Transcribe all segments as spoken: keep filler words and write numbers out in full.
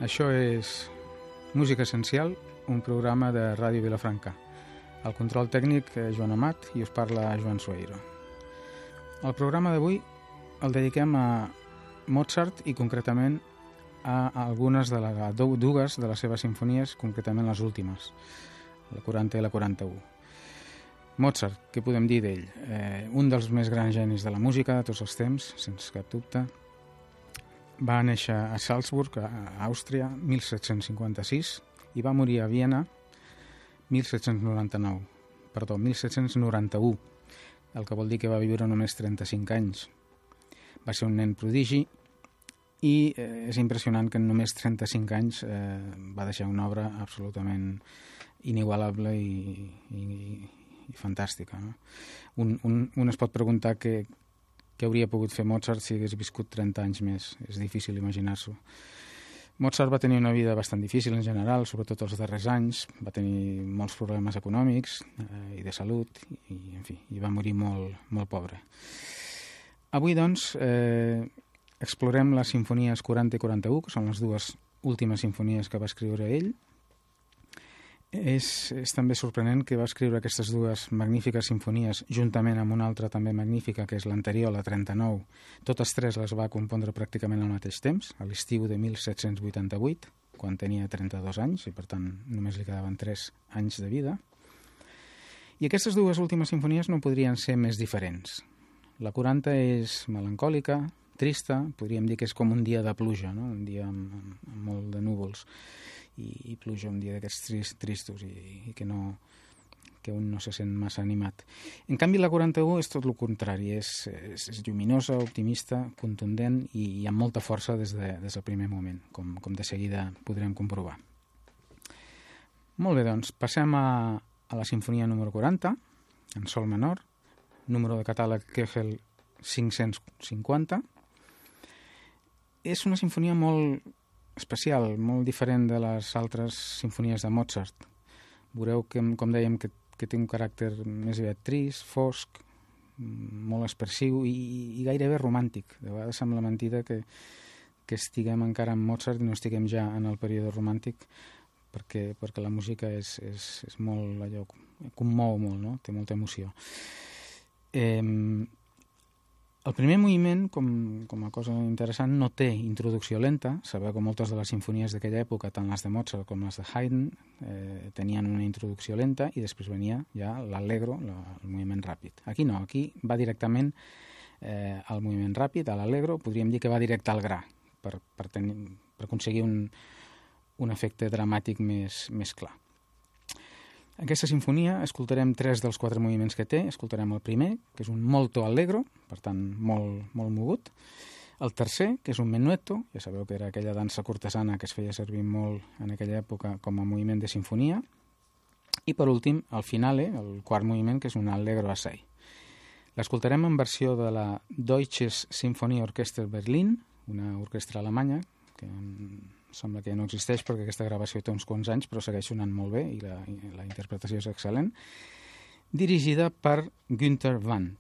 Això és Música Essencial, un programa de Ràdio Vilafranca. Al control tècnic, Joan Amat, i us parla Joan Sueiro. El programa d'avui el dediquem a Mozart i concretament a algunes de les, dues de les seves simfonies, concretament les últimes, la quaranta i la quaranta-u. Mozart, què podem dir d'ell? Eh, un dels més grans genis de la música de tots els temps, sense cap dubte. Va néixer a Salzburg, a Àustria, mil set-cents cinquanta-sis, i va morir a Viena mil set-cents noranta-nou. Perdó, mil set-cents noranta-u, el que vol dir que va viure només trenta-cinc anys. Va ser un nen prodigi i eh, és impressionant que en només trenta-cinc anys eh, va deixar una obra absolutament inigualable i, i, i fantàstica. No? Un, un, un es pot preguntar què, què hauria pogut fer Mozart si hagués viscut trenta anys més. És difícil imaginar-s'ho. Mozart va tenir una vida bastant difícil en general, sobretot els darrers anys. Va tenir molts problemes econòmics eh, i de salut i, en fi, i va morir molt, molt pobre. Avui, doncs, eh, explorem les simfonies quaranta i quaranta-u, que són les dues últimes simfonies que va escriure ell. És, és també sorprenent que va escriure aquestes dues magnífiques simfonies juntament amb una altra també magnífica, que és l'anterior, la trenta-nou. Totes tres les va compondre pràcticament al mateix temps, a l'estiu de mil set-cents vuitanta-vuit, quan tenia trenta-dos anys, i per tant només li quedaven tres anys de vida. I aquestes dues últimes simfonies no podrien ser més diferents. La quaranta és melancòlica, trista, podríem dir que és com un dia de pluja, no? Un dia amb, amb, amb molt de núvols i, i pluja, un dia d'aquests trist, tristos i, i que, no, que un no se sent massa animat. En canvi, la quaranta-u és tot el contrari, és, és, és lluminosa, optimista, contundent i, i amb molta força des, de, des del primer moment, com, com de seguida podrem comprovar. Molt bé, doncs, passem a, a la simfonia número quaranta, en sol menor, número de catàleg Köchel cinc-cents cinquanta. És una sinfonia molt especial, molt diferent de les altres simfonies de Mozart. Veureu que, com dèiem, que, que té un caràcter més aviat trist, fosc, molt expressiu i, i gairebé romàntic. De vegades sembla mentida que, que estiguem encara en Mozart i no estiguem ja en el període romàntic, perquè, perquè la música és, és, és molt, allò, commou molt, no? Té molta emoció. Eh, el primer moviment, com, com a cosa interessant, no té introducció lenta. Sabeu que moltes de les simfonies d'aquella època, tant les de Mozart com les de Haydn, eh, tenien una introducció lenta i després venia ja l'allegro, la, el moviment ràpid. Aquí no, aquí va directament eh, al moviment ràpid, a l'allegro, podríem dir que va directe al gra, per, per, tenir, per aconseguir un, un efecte dramàtic més, més clar. Aquesta sinfonia escoltarem tres dels quatre moviments que té. Escoltarem el primer, que és un molto allegro, per tant molt, molt mogut. El tercer, que és un menuetto, ja sabeu que era aquella dansa cortesana que es feia servir molt en aquella època com a moviment de sinfonia. I per últim, el finale, el quart moviment, que és un allegro assai. L'escoltarem en versió de la Deutsches Sinfonieorchester Berlin, una orquestra alemanya, que sembla que ja no existeix perquè aquesta gravació té uns quants anys, però segueix sonant molt bé i la, i la interpretació és excel·lent, dirigida per Günther Wandt.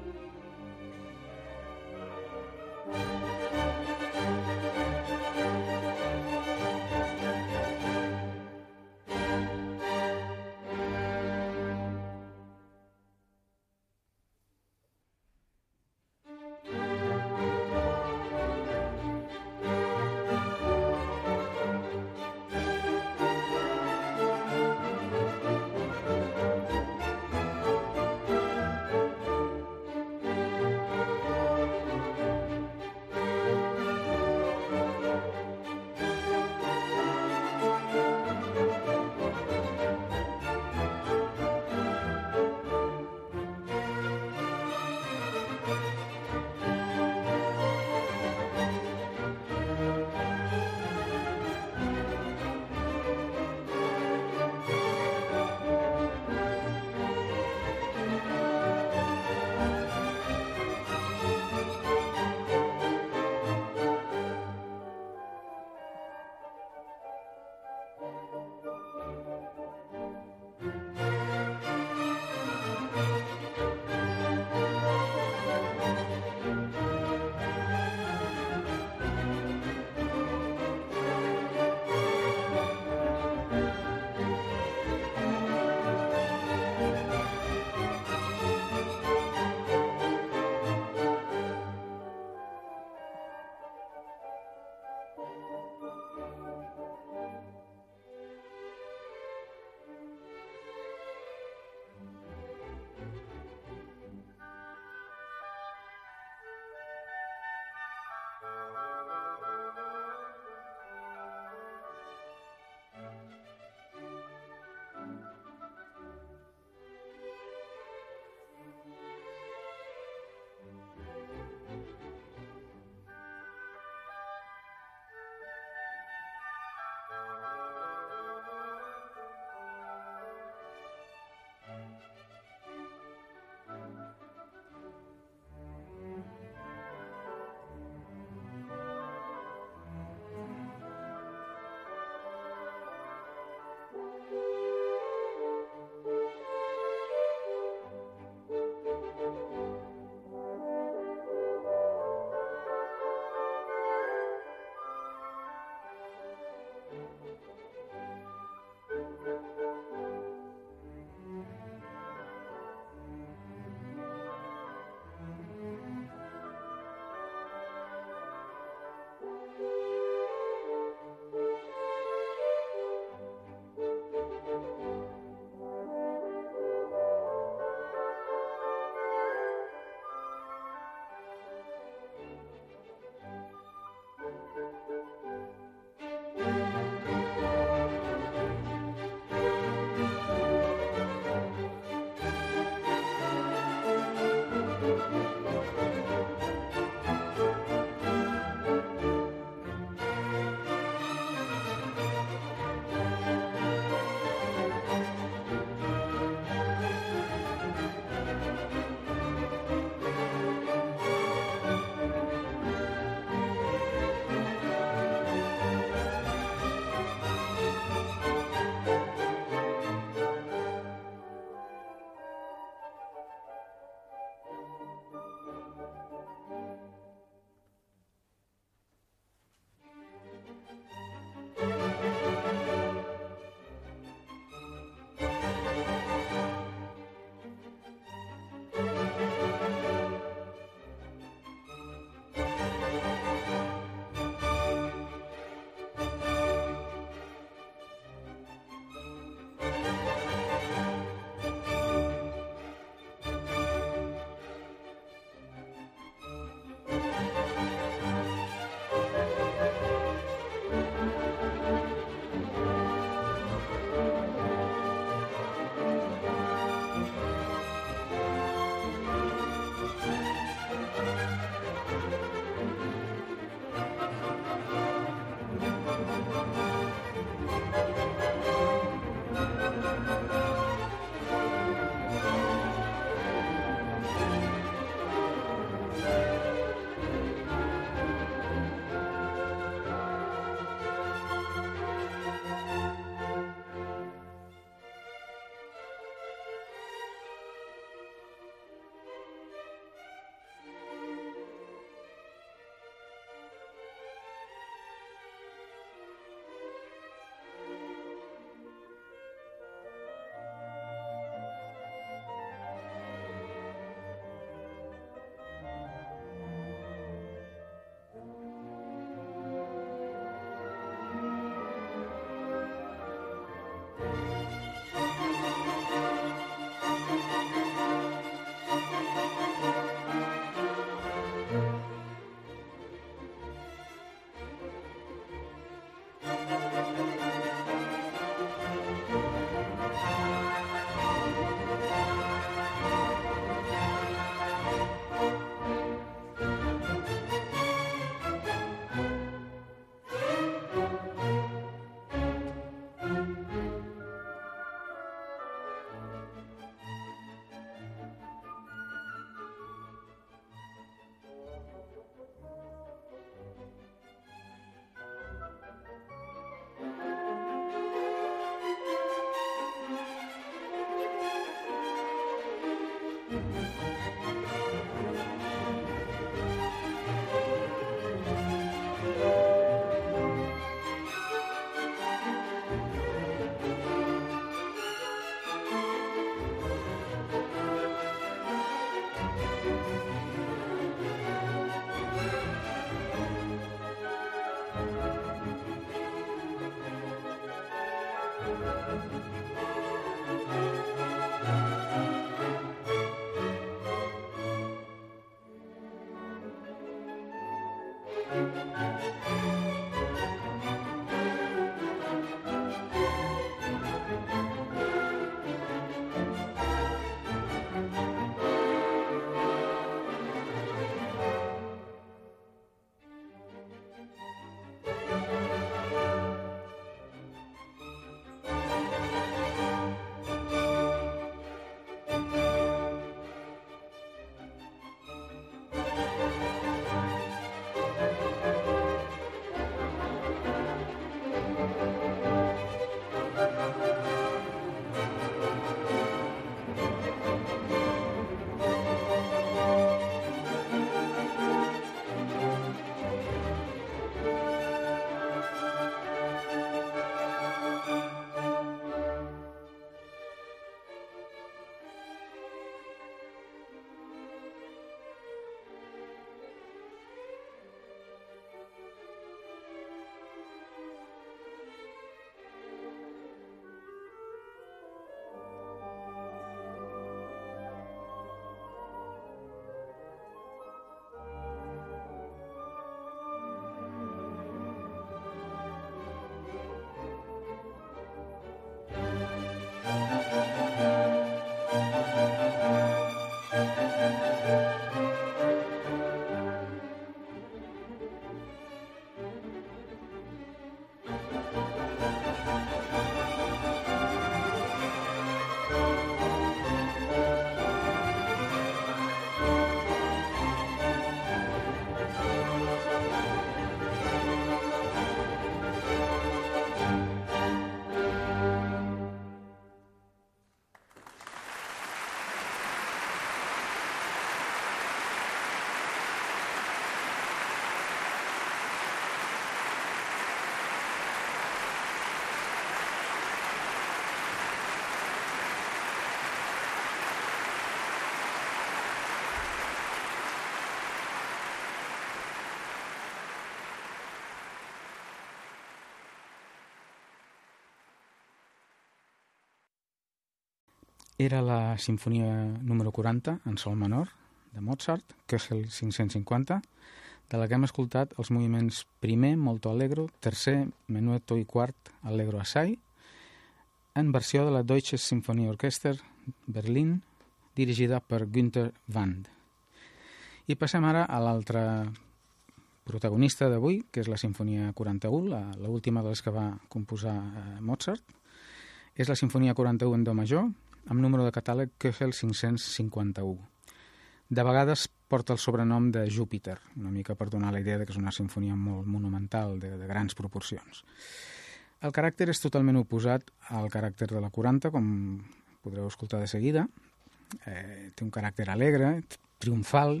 era la sinfonia número quaranta, en sol menor, de Mozart, Köchel cinc-cents cinquanta, de la que hem escoltat els moviments primer, molto allegro, tercer, menuetto i quart, allegro assai, en versió de la Deutsches Sinfonieorchester Berlin, dirigida per Günther Wand. I passem ara a l'altre protagonista d'avui, que és la Sinfonia quaranta-u, l'última de les que va composar eh, Mozart. És la Sinfonia quaranta-u en do major, amb número de catàleg Köchel cinc-cents cinquanta-u. De vegades porta el sobrenom de Júpiter, una mica per donar la idea de que és una sinfonia molt monumental, de, de grans proporcions. El caràcter és totalment oposat al caràcter de la quaranta, com podreu escoltar de seguida. Eh, té un caràcter alegre, triomfal,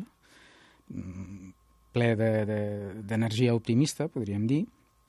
ple d'energia de, de, optimista, podríem dir.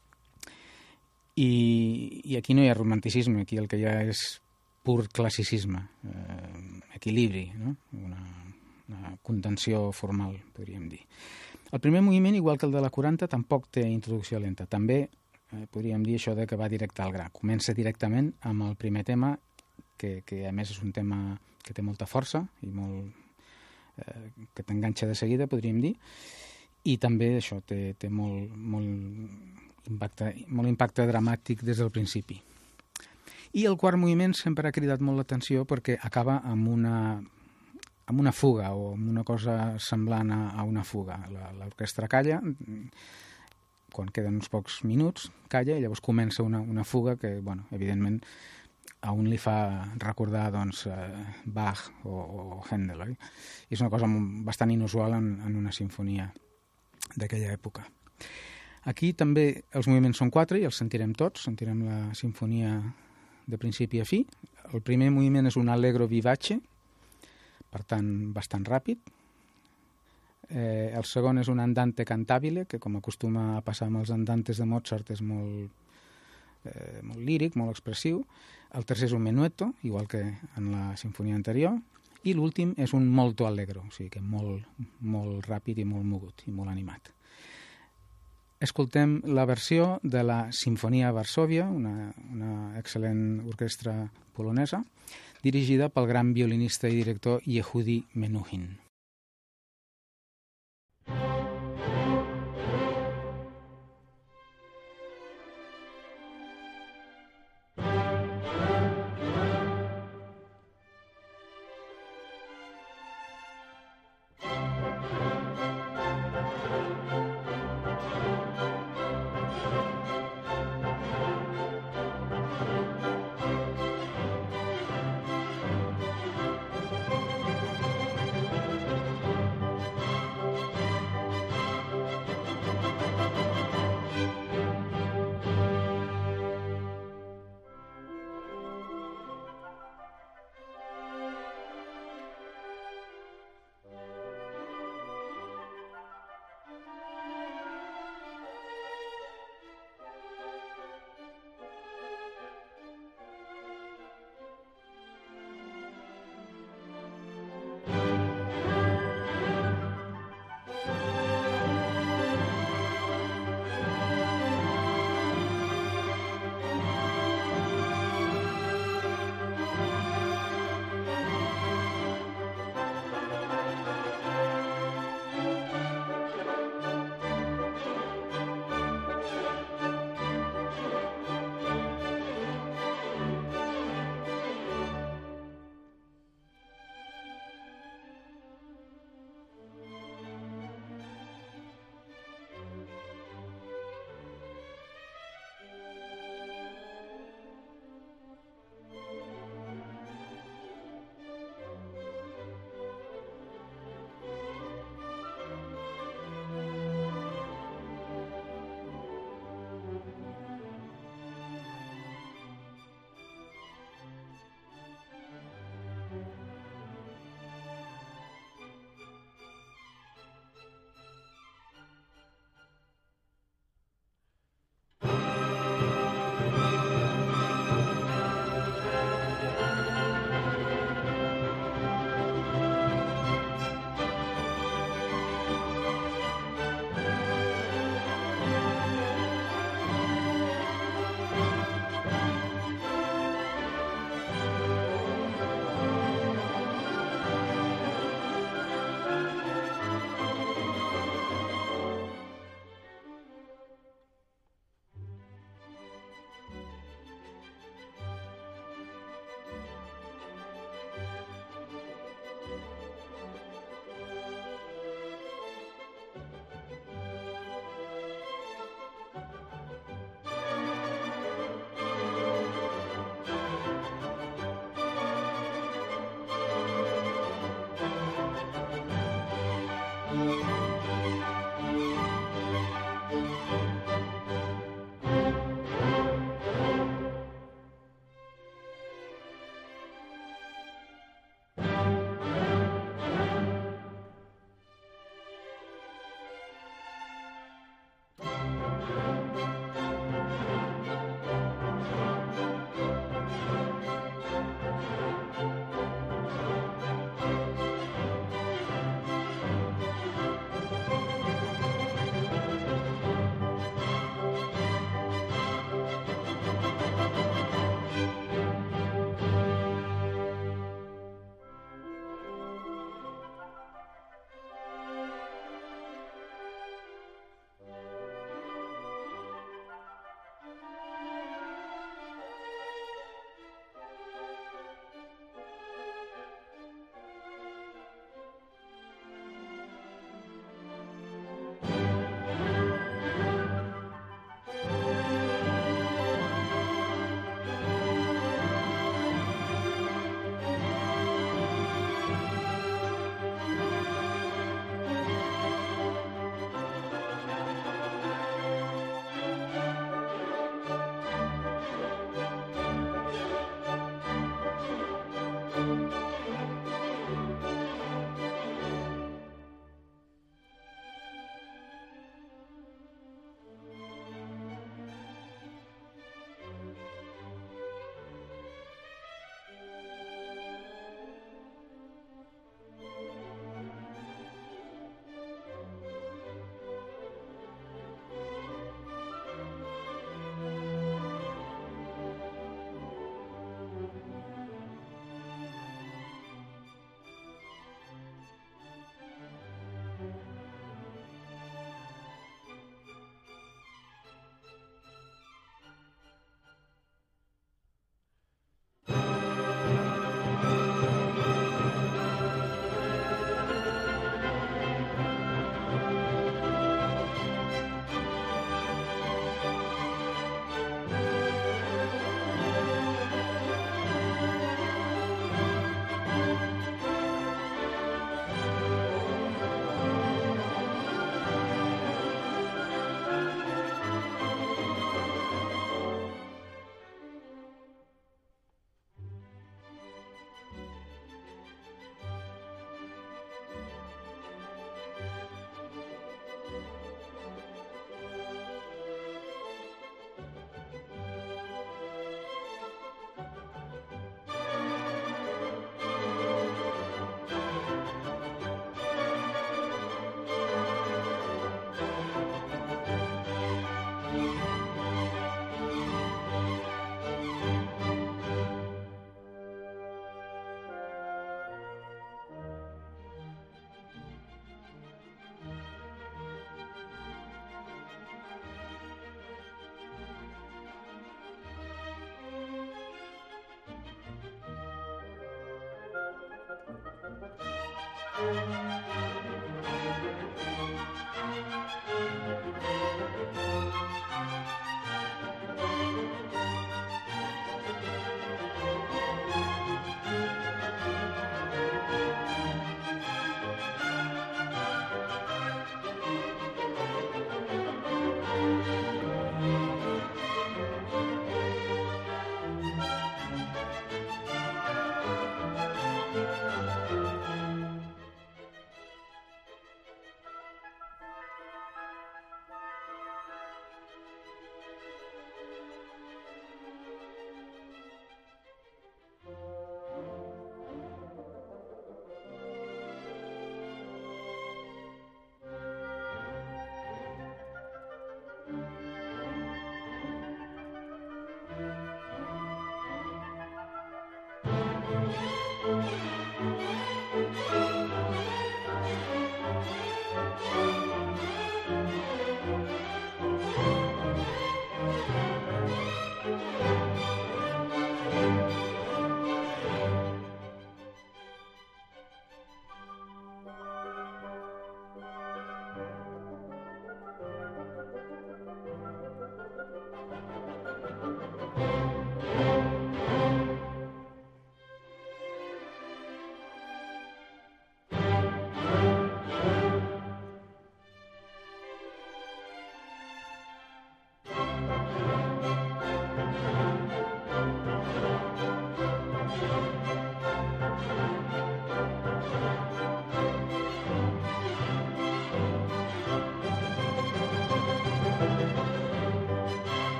I, I aquí no hi ha romanticisme, aquí el que hi ha és pur classicisme, eh, equilibri, no? Una, una contenció formal, podríem dir. El primer moviment, igual que el de la quaranta, tampoc té introducció lenta. També eh, podríem dir això de que va directe al gra. Comença directament amb el primer tema, que, que a més és un tema que té molta força i molt, eh, que t'enganxa de seguida, podríem dir, i també això té, té molt, molt, impacte, molt impacte dramàtic des del principi. I el quart moviment sempre ha cridat molt l'atenció perquè acaba amb una, amb una fuga o amb una cosa semblant a, a una fuga. L'orquestra calla, quan queden uns pocs minuts, calla i llavors comença una, una fuga que, bueno, evidentment, a un li fa recordar doncs, Bach o, o Händel. Oi? I és una cosa bastant inusual en, en una sinfonia d'aquella època. Aquí també els moviments són quatre i els sentirem tots, sentirem la sinfonia de principi a fi. El primer moviment és un allegro vivace, per tant bastant ràpid. Eh, el segon és un andante cantabile, que com acostuma a passar amb els andantes de Mozart és molt, eh, molt líric, molt expressiu. El tercer és un menuetto, igual que en la sinfonia anterior. I l'últim és un molto allegro, o sigui que molt, molt ràpid i molt mogut i molt animat. Escoltem la versió de la Sinfonia Varsòvia, una, una excel·lent orquestra polonesa, dirigida pel gran violinista i director Yehudi Menuhin.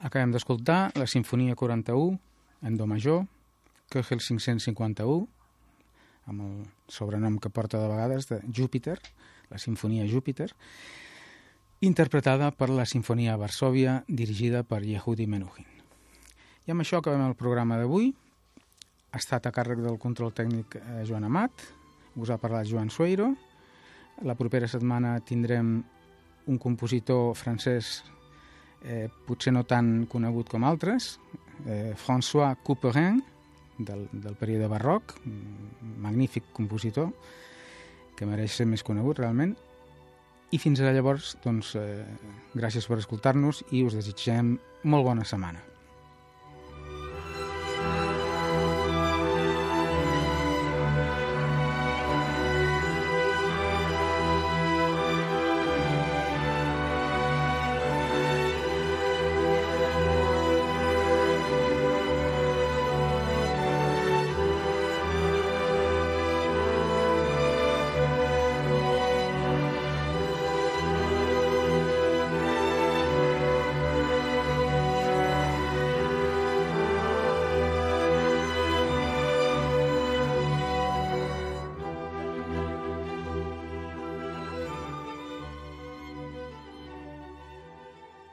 Acabem d'escoltar la Simfonia quaranta-u en do major, Köchel cinc-cents cinquanta-u, amb el sobrenom que porta de vegades de Júpiter, la Simfonia Júpiter, interpretada per la Simfonia Varsòvia, dirigida per Yehudi Menuhin. I amb això acabem el programa d'avui. Ha estat a càrrec del control tècnic eh, Joan Amat, us ha parlat Joan Sueiro. La propera setmana tindrem un compositor francès eh, potser no tan conegut com altres, eh, François Couperin, del, del període barroc, un magnífic compositor que mereix ser més conegut realment. I fins a llavors, doncs, eh, gràcies per escoltar-nos i us desitgem molt bona setmana.